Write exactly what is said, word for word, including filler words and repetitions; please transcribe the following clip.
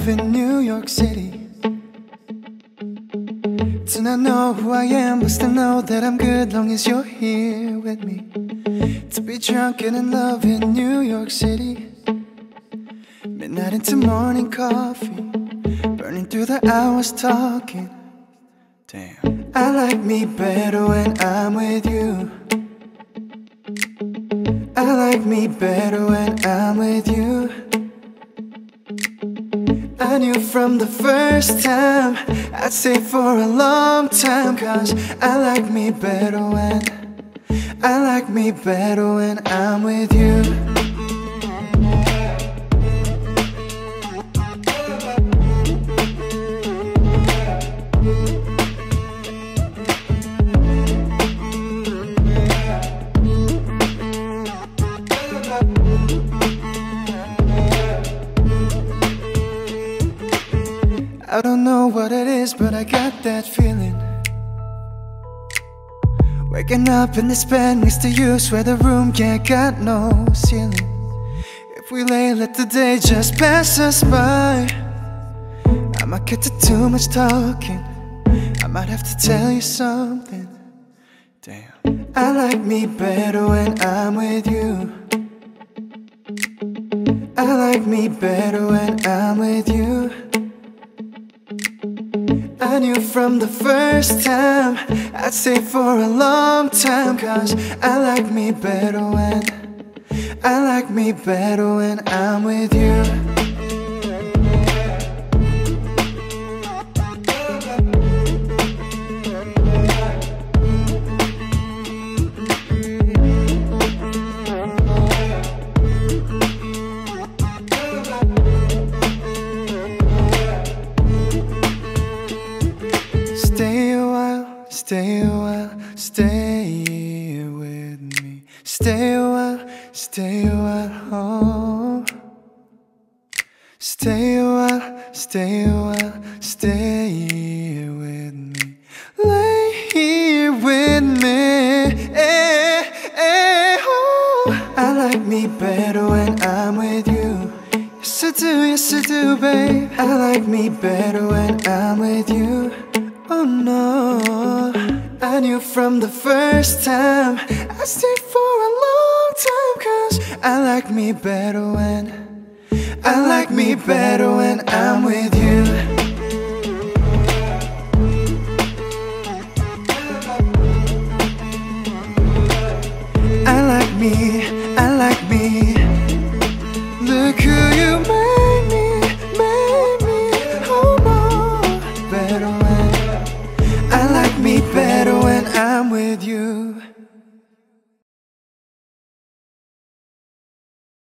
love in New York City. Do not know who I am, but still know that I'm good long as you're here with me. To be drunk and in love in New York City. Midnight into morning coffee, burning through the hours talking. Damn, I like me better when I'm with you. I like me better when I'm with you. I knew from the first time I'd stay for a long time, 'cause I like me better when I like me better when I'm with you. I don't know what it is, but I got that feeling. Waking up in this bed next to you, swear the room can't got no ceiling. If we lay, let the day just pass us by. I might get to too much talking, I might have to tell you something. Damn, I like me better when I'm with you. I like me better when I'm with you. I knew from the first time I'd stay for a long time, 'cause I like me better when I like me better when I'm with you. Stay a while, stay a while, stay with me. Stay a while, stay a while, oh. Stay a while, stay a while, stay with me. Lay here with me, eh, eh, oh. I like me better when I'm with you. Yes I do, yes I do, babe. I like me better when I'm with you. Oh no, I knew from the first time I'd stay for a long time, 'cause I like me better when I like me better when I'm with you. I like me, I like me. Look who you made me, made me. Oh no, better when I like me better when I'm with you.